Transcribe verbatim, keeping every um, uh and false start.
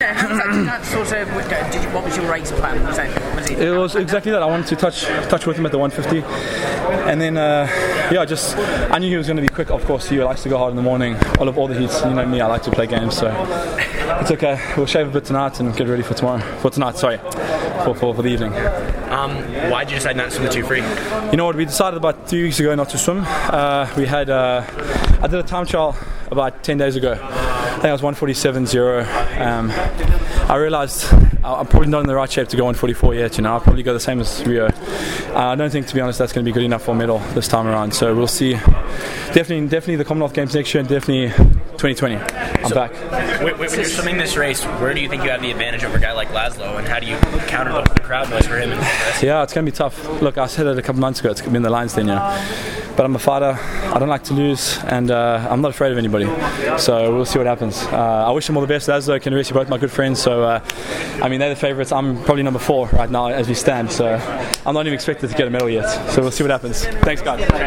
how was that, did that sort of, did you, what was your race plan? Was that, was it, it was exactly that. I wanted to touch touch with him at the one fifty, and then uh, yeah, just I knew he was going to be quick. Of course, he likes to go hard in the morning. All of all the heats, you know me, I like to play games, so it's okay. We'll shave a bit tonight and get ready for tomorrow. For tonight, sorry, for for, for the evening. Um, why did you decide not to swim the two free? You know what? We decided about three weeks ago not to swim. Uh, we had uh, I did a time trial about ten days ago. I think I was one forty-seven point zero. Um, I realised I'm probably not in the right shape to go one forty-four yet. You know, I'll probably go the same as Rio. Uh, I don't think, to be honest, that's going to be good enough for a medal this time around. So we'll see. Definitely, definitely the Commonwealth Games next year, and definitely twenty twenty. I'm so, back. When, when you're swimming this race, where do you think you have the advantage over a guy like Laszlo, and how do you counter the crowd noise for him? And yeah, it's going to be tough. Look, I said it a couple months ago. It's been the lines then, yeah. But I'm a fighter. I don't like to lose, and uh, I'm not afraid of anybody. So we'll see what happens. Uh, I wish him all the best. Laszlo, Kenenisa, both my good friends. So uh, I mean, they're the favourites. I'm probably number four right now as we stand. So I'm not even expected to get a medal yet. So we'll see what happens. Thanks, guys.